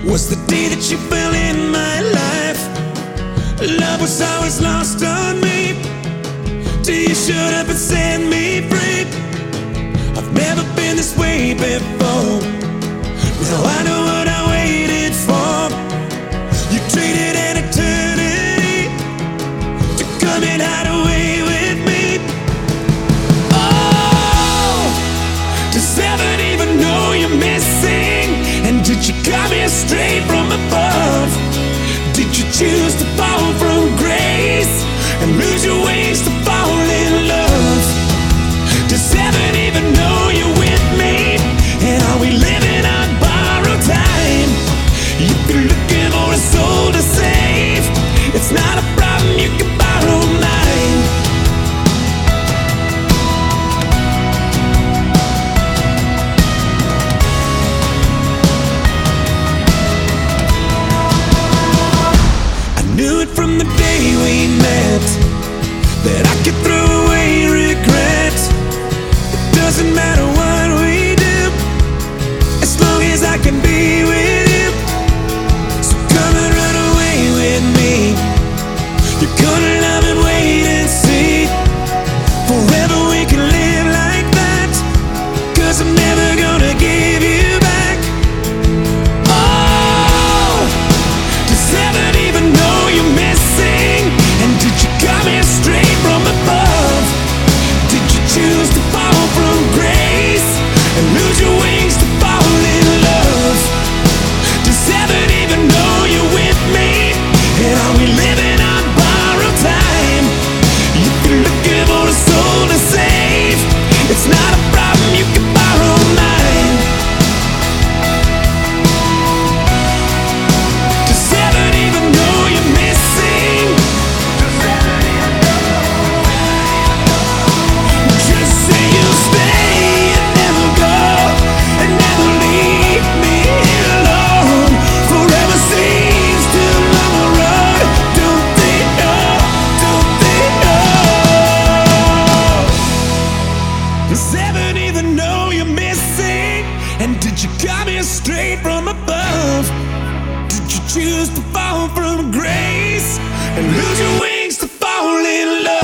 was the day that you fell in my life. Love was always lost on me till you showed up and set me free. I've never been this way before. Now I know what I waited for. You traded an eternity to come and hide away with me. Oh, does heaven even know you're missing? And did you come here straight from above? Did you choose to fall from grace and lose your wings to fall in love? Does heaven even know you're with me? And are we living on borrowed time? If you're looking for a soul to save, it's not a problem, you can borrow mine. I knew it from the day we met that I could throw away regret. It doesn't matter what we do, as long as I can be with you. So come and run away with me. You're gonna love and wait and see. Forever we can live like that, 'cause I'm never gonna give you back. Oh, does heaven even know you're missing? And did you come here straight from above? Did you choose to fall from grace and lose your wings to fall in love? Does heaven even know you're with me? And are we living on borrowed time? If you're looking for a soul to save, it's not a problem, you can borrow mine. Does heaven even know you're missing? Just say you'll stay and never go, and never leave me alone. Forever seems too long a road. Don't they know? Don't they know? Does heaven even know you're missing? And did you come here straight from above? Did you choose to fall from grace and lose your wings to fall in love?